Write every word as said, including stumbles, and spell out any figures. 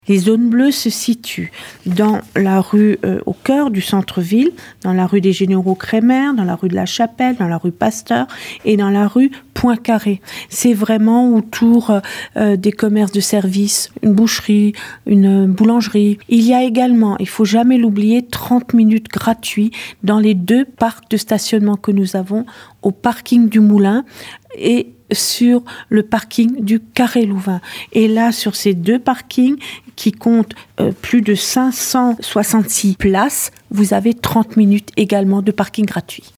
Les zones bleues se situent dans la rue, euh, au cœur du centre-ville, dans la rue des Généraux Crémer, dans la rue de la Chapelle, dans la rue Pasteur et dans la rue Poincaré. C'est vraiment autour euh, des commerces de services, une boucherie, une boulangerie. Il y a également, il faut jamais l'oublier, trente minutes gratuits dans les deux parcs de stationnement que nous avons, au parking du Moulin et sur le parking du Carré Louvain. Et là, sur ces deux parkings qui comptent euh, plus de cinq cent soixante-six places, vous avez trente minutes également de parking gratuit.